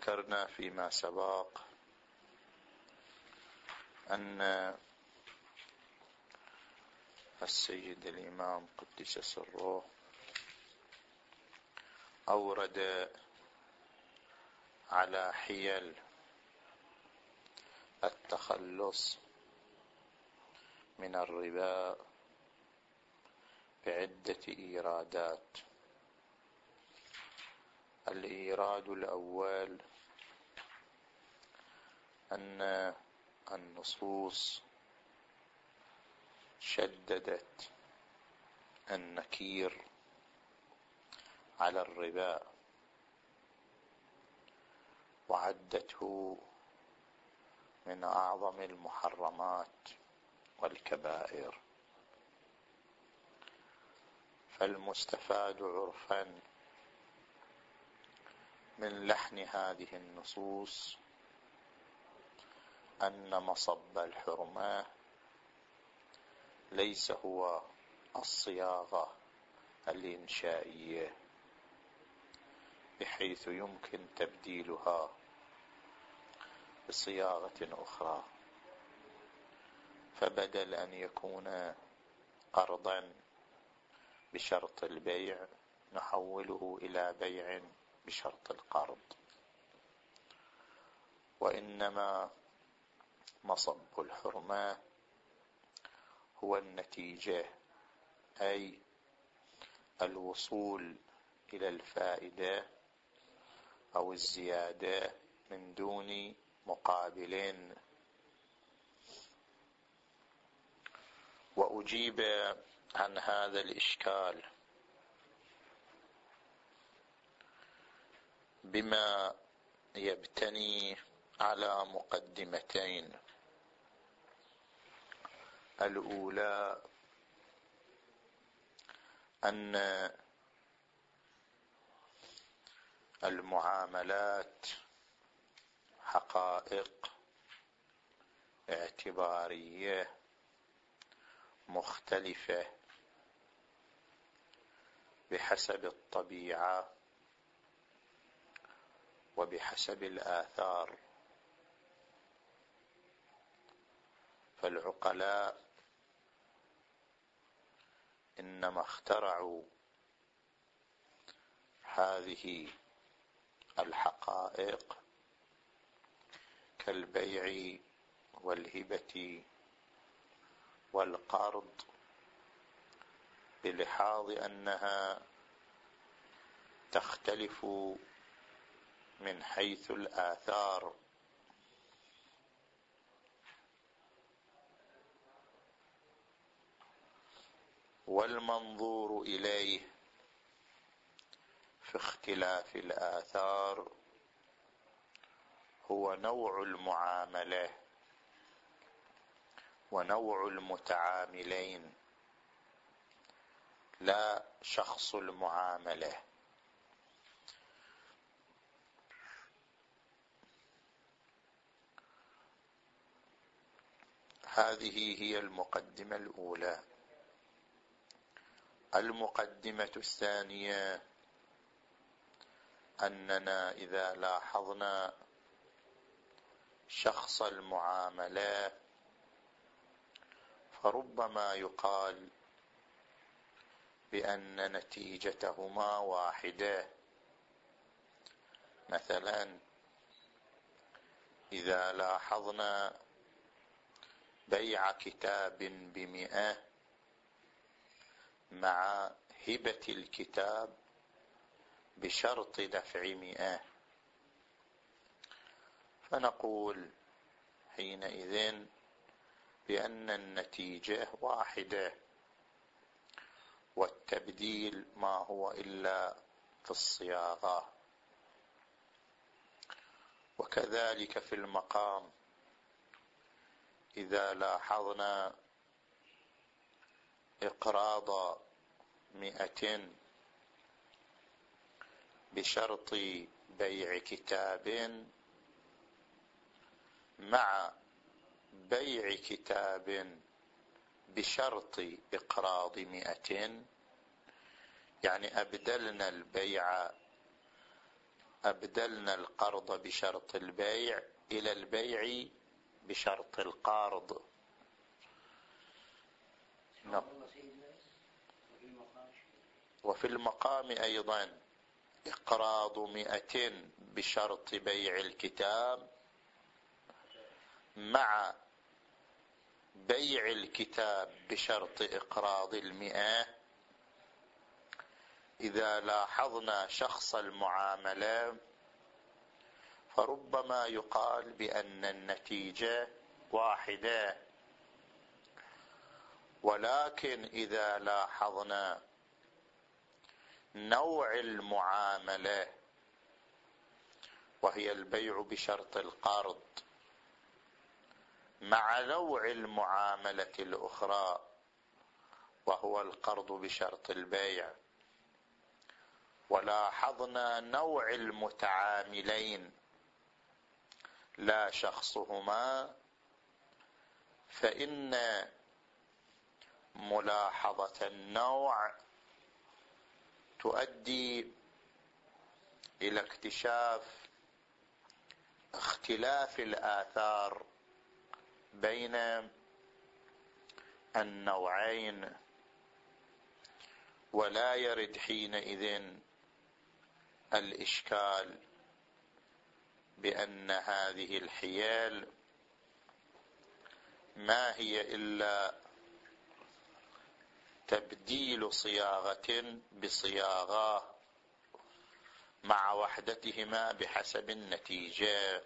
ذكرنا فيما سبق أن السيد الإمام قدس سره أورد على حيل التخلص من الربا بعدة إيرادات. الإيراد الأول أن النصوص شددت النكير على الربا وعدته من أعظم المحرمات والكبائر، فالمستفاد عرفا من لحن هذه النصوص أن مصب الحرمة ليس هو الصياغة الإنشائية بحيث يمكن تبديلها بصياغة أخرى، فبدل أن يكون قرضا بشرط البيع نحوله إلى بيع بشرط القرض، وإنما مصب الحرمة هو النتيجة، أي الوصول إلى الفائدة أو الزيادة من دون مقابل. وأجيب عن هذا الإشكال بما يبتني على مقدمتين. الأولى أن المعاملات حقائق اعتبارية مختلفة بحسب الطبيعة وبحسب الآثار، فالعقلاء إنما اخترعوا هذه الحقائق كالبيع والهبة والقرض بلحاظ أنها تختلف من حيث الآثار، والمنظور إليه في اختلاف الآثار هو نوع المعاملة ونوع المتعاملين، لا شخص المعاملة. هذه هي المقدمة الأولى. المقدمة الثانية أننا إذا لاحظنا شخص المعاملة فربما يقال بأن نتيجتهما واحدة. مثلا إذا لاحظنا بيع كتاب ب100 مع هبة الكتاب بشرط دفع 100، فنقول حينئذ بأن النتيجة واحدة، والتبديل ما هو إلا في الصياغة. وكذلك في المقام إذا لاحظنا إقراض 100 بشرط بيع كتاب مع بيع كتاب بشرط إقراض 100، يعني أبدلنا البيع أبدلنا القرض بشرط البيع إلى البيع بشرط القرض. وفي المقام أيضا إقراض 100 بشرط بيع الكتاب مع بيع الكتاب بشرط إقراض 100. إذا لاحظنا شخص المعاملة فربما يقال بأن النتيجة واحدة، ولكن إذا لاحظنا نوع المعاملة وهي البيع بشرط القرض مع نوع المعاملة الأخرى وهو القرض بشرط البيع، ولاحظنا نوع المتعاملين لا شخصهما، فإن ملاحظة النوع تؤدي إلى اكتشاف اختلاف الآثار بين النوعين، ولا يرد حينئذ الإشكال بأن هذه الحيل ما هي إلا تبديل صياغة بصياغة مع وحدتهما بحسب النتيجة.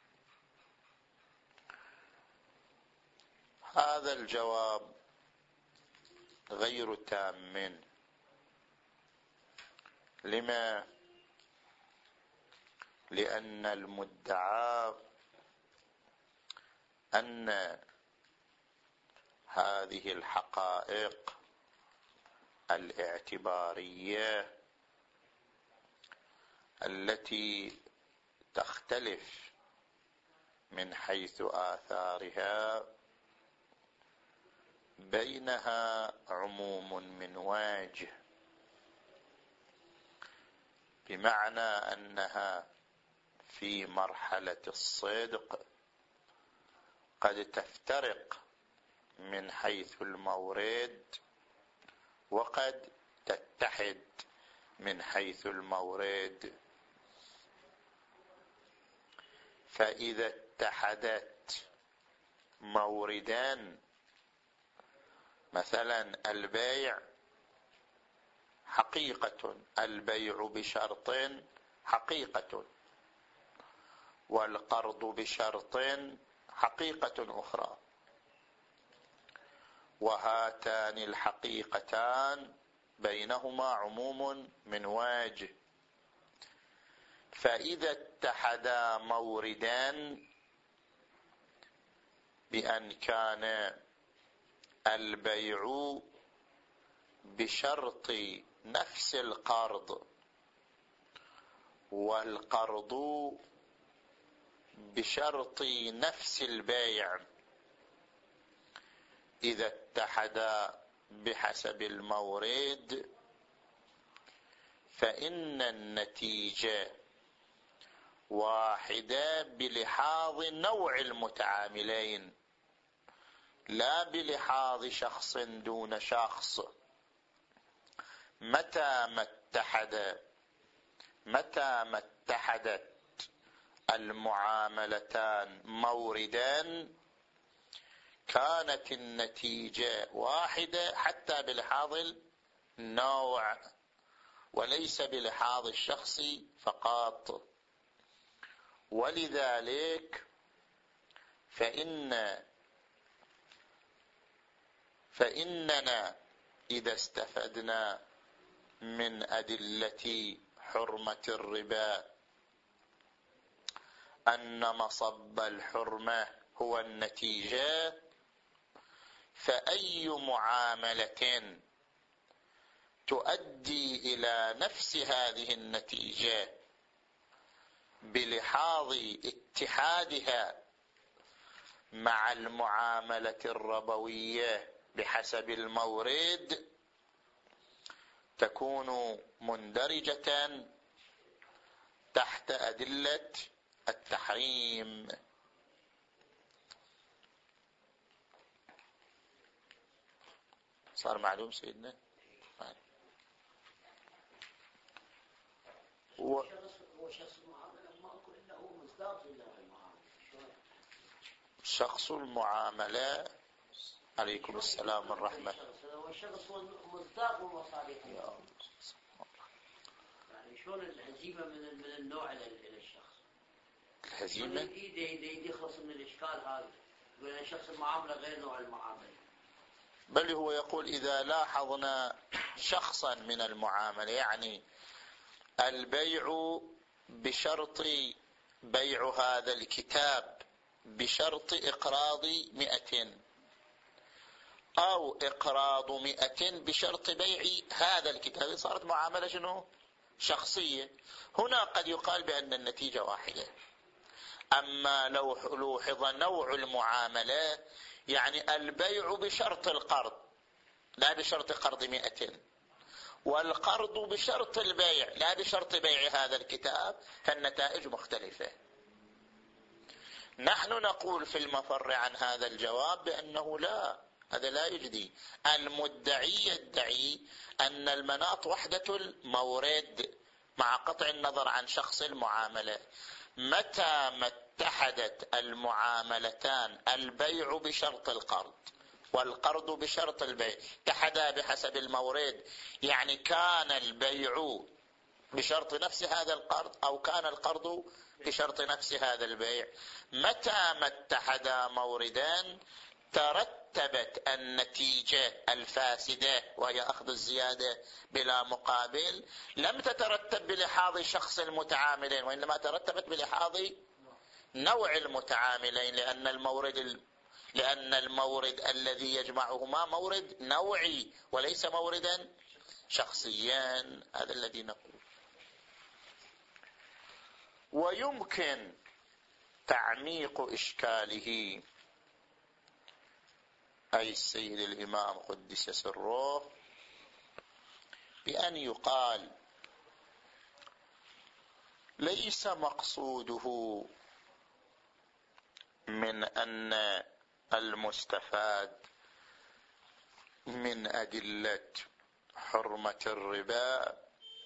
هذا الجواب غير تام. لما؟ لأن المدعى أن هذه الحقائق الاعتبارية التي تختلف من حيث آثارها بينها عموم من وجه، بمعنى أنها في مرحلة الصدق قد تفترق من حيث المورد وقد تتحد من حيث المورد. فإذا اتحدت موردان، مثلا البيع حقيقة، البيع بشرط حقيقة، والقرض بشرط حقيقة أخرى، وهاتان الحقيقتان بينهما عموم من وجه، فإذا اتحدا موردان بأن كان البيع بشرط نفس القرض والقرض بشرط نفس البيع، إذا اتحدا بحسب المورد فإن النتيجة واحدة بلحاظ نوع المتعاملين، لا بلحاظ شخص دون شخص. متى ما اتحدت المعاملتان موردان كانت النتيجة واحدة حتى بلحاظ النوع وليس بلحاظ الشخص فقط. ولذلك فإننا إذا استفدنا من أدلة حرمة الربا أن مصب الحرمة هو النتيجة، فأي معاملة تؤدي إلى نفس هذه النتيجة بلحاظ اتحادها مع المعاملة الربوية بحسب المورد تكون مندرجة تحت أدلة التحريم. صار معلوم سيدنا؟ هو شخص المعاملة ما أقول إلا هو مصداق للمعاملة. شخص المعاملة. عليكم السلام والرحمة. هو الشخص هو مصداق ومصادق. يعني شلون الهزيمة من النوع إلى الشخص؟ الهزيمة يخلص من الإشكال هذا. يقول أن شخص المعاملة غير نوع المعاملة. بل هو يقول إذا لاحظنا شخصا من المعاملة، يعني البيع بشرط بيع هذا الكتاب بشرط إقراض 100، أو إقراض 100 بشرط بيع هذا الكتاب، صارت معاملة شنو؟ شخصية. هنا قد يقال بأن النتيجة واحدة. أما لو لوحظ نوع المعاملة، يعني البيع بشرط القرض لا بشرط قرض 100، والقرض بشرط البيع لا بشرط بيع هذا الكتاب، فالنتائج مختلفة. نحن نقول في المفر عن هذا الجواب بأنه لا، هذا لا يجدي. المدعي يدعي أن المناط وحدة المورد مع قطع النظر عن شخص المعاملة. متى ما اتحدت المعاملتان، البيع بشرط القرض والقرض بشرط البيع، اتحدا بحسب المورد، يعني كان البيع بشرط نفس هذا القرض أو كان القرض بشرط نفس هذا البيع. متى ما اتحدا موردان ترتبت النتيجة الفاسدة وهي أخذ الزيادة بلا مقابل، لم تترتب بلحاظ شخص المتعاملين، وإنما ترتبت بلحاظ نوع المتعاملين، لأن المورد الذي يجمعهما مورد نوعي وليس موردا شخصيا. هذا الذي نقول. ويمكن تعميق إشكاله، أي السيد الإمام قدس سره، بأن يقال ليس مقصوده من أن المستفاد من أدلة حرمة الربا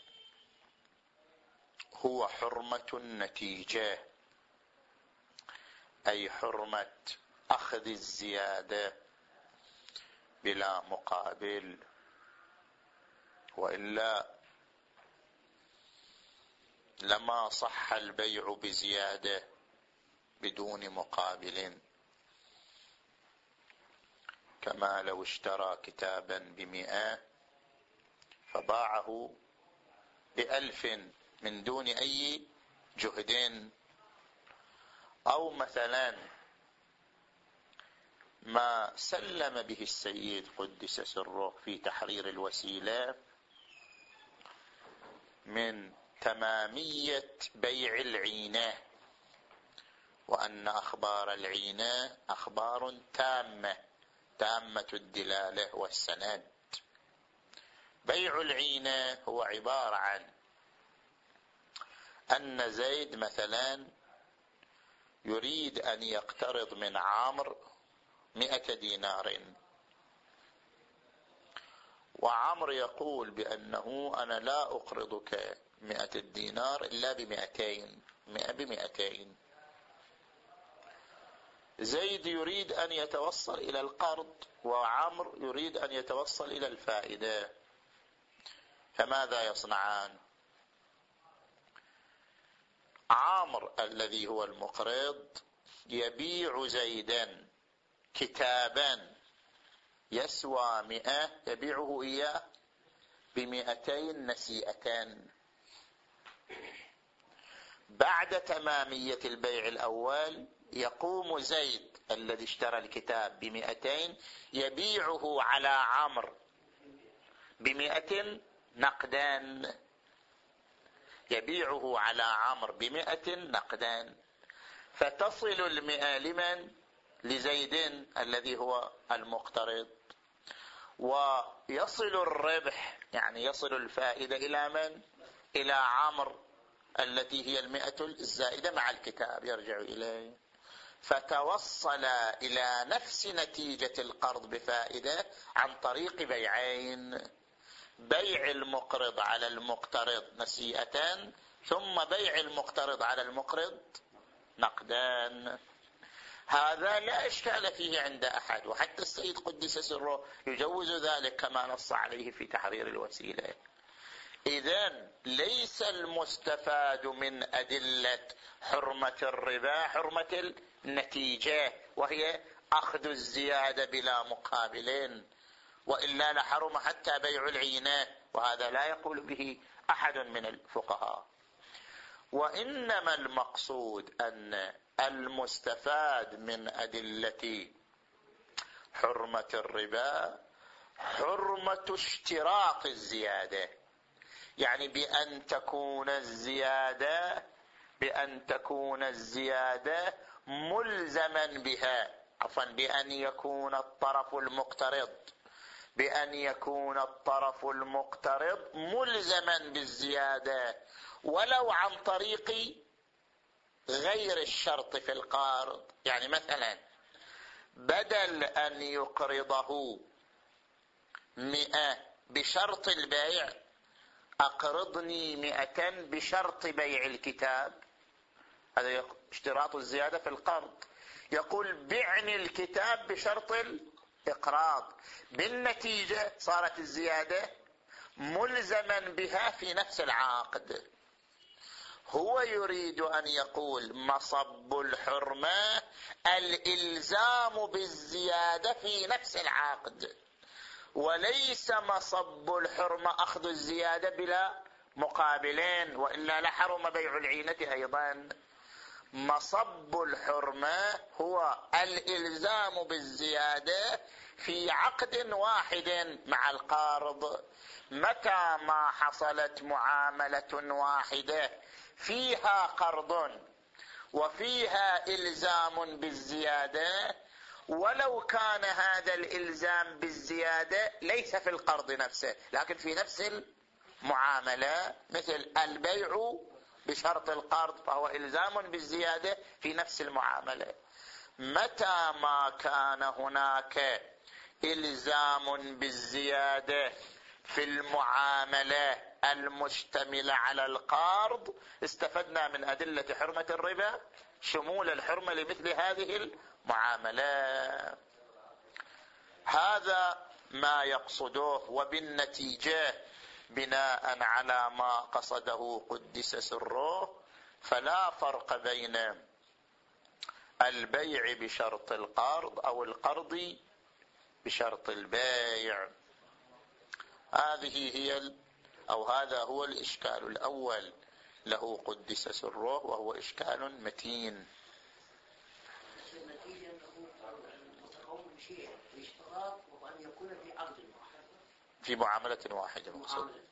هو حرمة النتيجة، أي حرمة أخذ الزيادة بلا مقابل، وإلا لما صح البيع بزيادة بدون مقابل. كما لو اشترى كتابا ب100 فباعه ب1000 من دون أي جهد، أو مثلا ما سلم به السيد قدس سره في تحرير الوسيلة من تمامية بيع العينة، وأن أخبار العينة أخبار تامة الدلالة والسند. بيع العينة هو عبارة عن أن زيد مثلا يريد أن يقترض من عمرو 100 دينار، وعمرو يقول بأنه أنا لا أقرضك 100 دينار إلا ب200، 100 ب200. زيد يريد أن يتوصل إلى القرض، وعمرو يريد أن يتوصل إلى الفائدة، فماذا يصنعان؟ عمرو الذي هو المقرض يبيع زيدا كتابا يسوى 100، يبيعه إياه ب200 نسيئتان. بعد تمامية البيع الأول يقوم زيد الذي اشترى الكتاب ب200 يبيعه على عمرو ب100 نقدان، يبيعه على عمرو ب100 نقدان، فتصل 100 لمن؟ لزيد الذي هو المقترض، ويصل الربح يعني يصل الفائدة إلى من؟ إلى عمرو التي هي 100 الزائدة مع الكتاب يرجع إليه، فتوصل إلى نفس نتيجة القرض بفائدة عن طريق بيعين: بيع المقرض على المقترض نسيئة، ثم بيع المقترض على المقرض نقدان. هذا لا إشكال فيه عند أحد، وحتى السيد قدس سره يجوز ذلك كما نص عليه في تحرير الوسيلة. إذن ليس المستفاد من أدلة حرمة الربا حرمة النتيجة، وهي أخذ الزيادة بلا مقابلين، وإلا لحرم حتى بيع العينة، وهذا لا يقول به أحد من الفقهاء. وإنما المقصود أن المستفاد من أدلة حرمة الربا حرمة اشتراط الزيادة، يعني بأن تكون الزيادة ملزما بها، عفوا بأن يكون الطرف المقترض ملزما بالزيادة ولو عن طريق غير الشرط في القرض. يعني مثلا بدل أن يقرضه 100 بشرط البيع، أقرضني 200 بشرط بيع الكتاب، هذا اشتراط الزيادة في القرض. يقول بعني الكتاب بشرط الإقراض، بالنتيجة صارت الزيادة ملزما بها في نفس العقد. هو يريد أن يقول مصب الحرمة الإلزام بالزيادة في نفس العقد، وليس مصب الحرمة أخذ الزيادة بلا مقابلين، وإلا لحرم بيع العينة أيضا. مصب الحرمة هو الإلزام بالزيادة في عقد واحد مع القارض. متى ما حصلت معاملة واحدة فيها قرض وفيها إلزام بالزيادة، ولو كان هذا الإلزام بالزيادة ليس في القرض نفسه لكن في نفس المعاملة، مثل البيع بشرط القرض فهو إلزام بالزيادة في نفس المعاملة. متى ما كان هناك إلزام بالزيادة في المعاملة المشتملة على القرض، استفدنا من أدلة حرمة الربا شمول الحرمة لمثل هذه المعاملة. هذا ما يقصده، وبالنتيجة بناء على ما قصده قدس سره فلا فرق بين البيع بشرط القرض أو القرض بشرط البيع. هذا هو الإشكال الأول له قدس سره، وهو إشكال متين. النتيجة أنه متقوم بشيء الاشتراط، وأن يكون في عقد واحد في معاملة واحدة مقصود.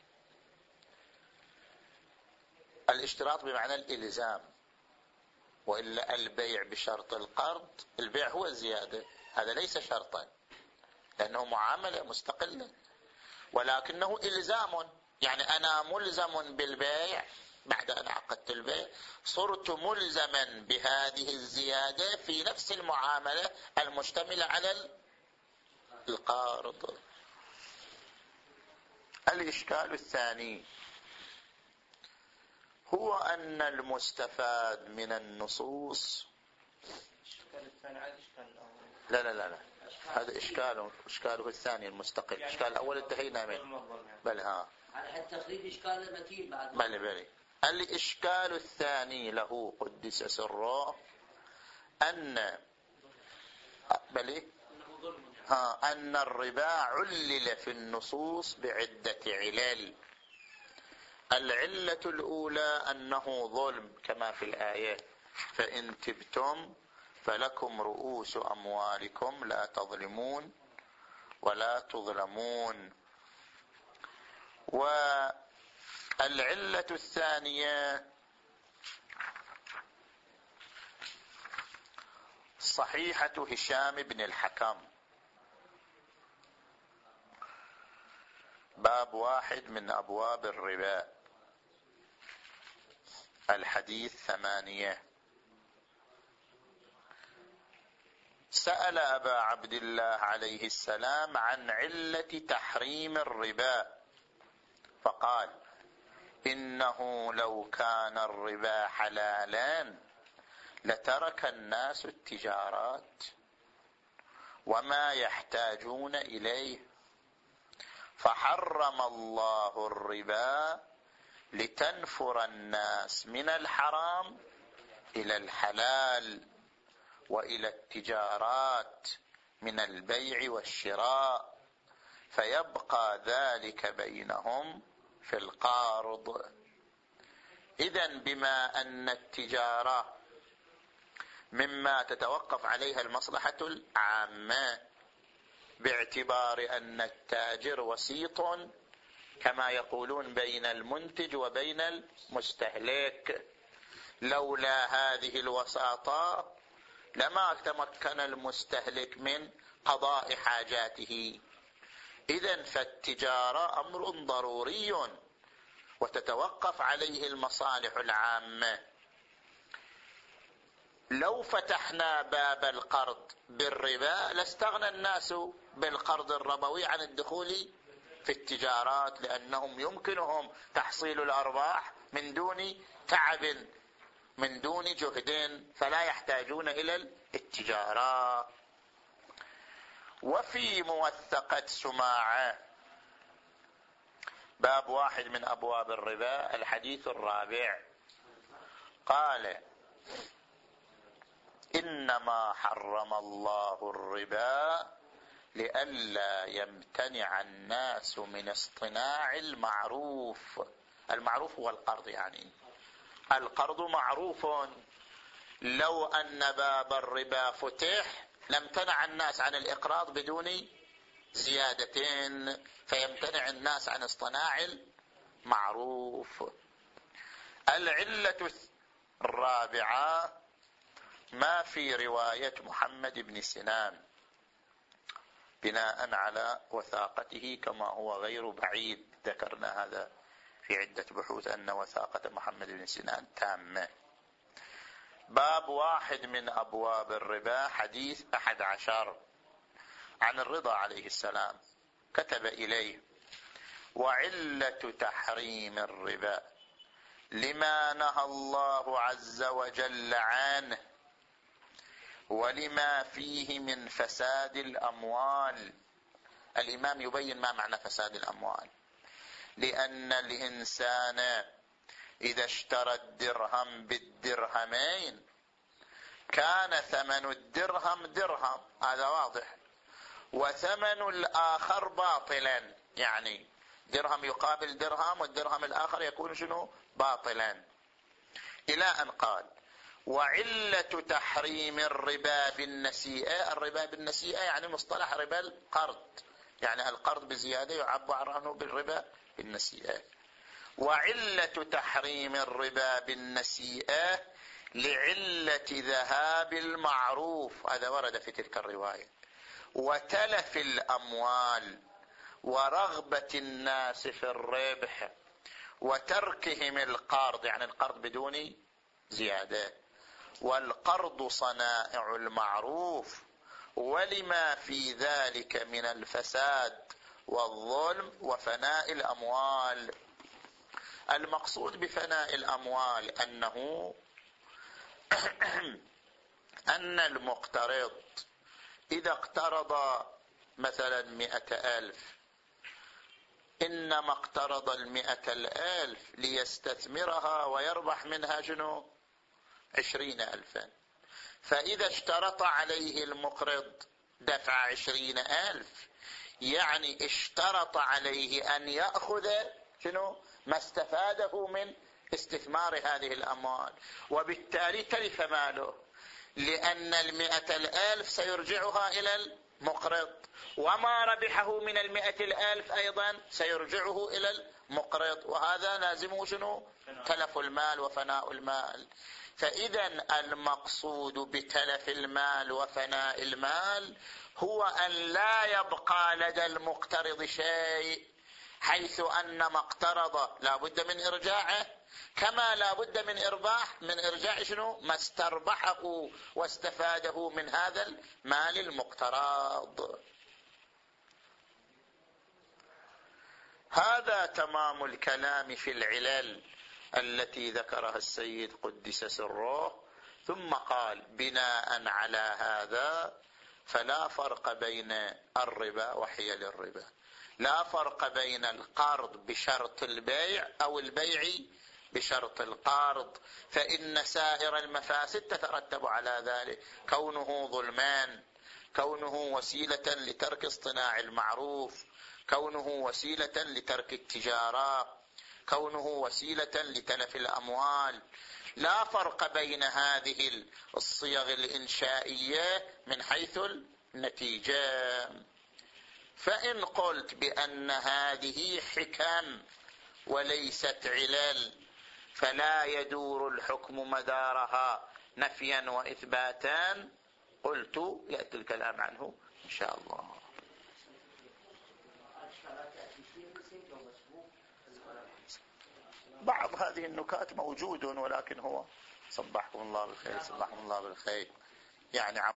الاشتراط بمعنى الإلزام، وإلا البيع بشرط القرض، البيع هو الزيادة، هذا ليس شرطا لأنه معاملة مستقلة، ولكنه إلزام. يعني أنا ملزم بالبيع بعد أن عقدت البيع، صرت ملزما بهذه الزيادة في نفس المعاملة المشتملة على القرض. الإشكال الثاني هو أن المستفاد من النصوص لا هذا إشكاله الثاني المستقل. الإشكال الأول انتهينا منه. بل على التخريج إشكال متين بعد. بل الإشكال الثاني له قدس سره أن الربا علل في النصوص بعدة علل. العلة الأولى أنه ظلم كما في الآية: فإن تبتم فلكم رؤوس أموالكم لا تظلمون ولا تظلمون. والعلة الثانية صحيحة هشام بن الحكم، باب 1 من أبواب الربا. الحديث 8. سأل أبا عبد الله عليه السلام عن علة تحريم الربا، فقال: إنه لو كان الربا حلالا لترك الناس التجارات وما يحتاجون إليه، فحرم الله الربا لتنفر الناس من الحرام إلى الحلال وإلى التجارات من البيع والشراء، فيبقى ذلك بينهم في القارض. إذن بما أن التجارة مما تتوقف عليها المصلحة العامة، باعتبار أن التاجر وسيط كما يقولون بين المنتج وبين المستهلك، لولا هذه الوساطة لما تمكن المستهلك من قضاء حاجاته. إذن فالتجارة أمر ضروري وتتوقف عليه المصالح العامة. لو فتحنا باب القرض بالربا لاستغنى الناس بالقرض الربوي عن الدخول في التجارات، لأنهم يمكنهم تحصيل الأرباح من دون تعب، من دون جهد، فلا يحتاجون إلى التجارة. وفي موثقة سماعة باب 1 من أبواب الربا الحديث 4 قال: إنما حرم الله الربا لئلا يمتنع الناس من اصطناع المعروف. المعروف هو القرض، يعني القرض معروف، لو أن باب الربا فتح لامتنع الناس عن الإقراض بدون زيادتين، فيمتنع الناس عن اصطناع المعروف. العلة 4 ما في رواية محمد بن سنان، بناء على وثاقته كما هو غير بعيد، ذكرنا هذا في عدة بحوث أن وثاقة محمد بن سنان تامة. باب 1 من أبواب الربا حديث 11 عن الرضا عليه السلام، كتب إليه: وعلة تحريم الربا لما نهى الله عز وجل عنه ولما فيه من فساد الأموال. الإمام يبين ما معنى فساد الأموال، لأن الإنسان إذا اشترى الدرهم بالدرهمين كان ثمن الدرهم درهم، هذا واضح، وثمن الآخر باطلا، يعني درهم يقابل درهم والدرهم الآخر يكون شنو؟ باطلا. إلى أن قال: وعلة تحريم الربا بالنسيئة. الربا بالنسيئة يعني مصطلح ربا القرض، يعني القرض بزيادة يعبر عنه بالربا بالنسيئة. وعلة تحريم الربا بالنسيئة لعلة ذهاب المعروف، هذا ورد في تلك الرواية، وتلف الأموال ورغبة الناس في الربح وتركهم القرض، يعني القرض بدون زيادة. والقرض صنائع المعروف ولما في ذلك من الفساد والظلم وفناء الأموال. المقصود بفناء الأموال أن المقترض إذا اقترض مثلا 100,000 إنما اقترض 100,000 ليستثمرها ويربح منها شنو؟ 20,000. فإذا اشترط عليه المقرض دفع 20,000 يعني اشترط عليه أن يأخذ شنو؟ ما استفاده من استثمار هذه الأموال، وبالتالي تلف ماله، لأن 100,000 سيرجعها إلى المقرض، وما ربحه من 100,000 أيضا سيرجعه إلى المقرض، وهذا لازمه شنو؟ تلف المال وفناء المال. فإذا المقصود بتلف المال وفناء المال هو أن لا يبقى لدى المقترض شيء، حيث أن ما اقترض لا بد من إرجاعه، كما لا بد من إرجاع شنو؟ ما استربحه واستفاده من هذا المال المقترض. هذا تمام الكلام في العلل التي ذكرها السيد قدس سره. ثم قال: بناء على هذا فلا فرق بين الربا وحيل الربا، لا فرق بين القرض بشرط البيع أو البيع بشرط القرض، فإن سائر المفاسد تترتب على ذلك، كونه ظلمان، كونه وسيلة لترك اصطناع المعروف، كونه وسيلة لترك التجارة، كونه وسيلة لتلف الأموال. لا فرق بين هذه الصيغ الإنشائية من حيث النتيجة. فإن قلت بأن هذه حكم وليست علل فلا يدور الحكم مدارها نفيا وإثباتا، قلت يأتي الكلام عنه إن شاء الله. بعض هذه النكات موجود، ولكن هو صبحكم الله بالخير، صبحكم الله بالخير يعني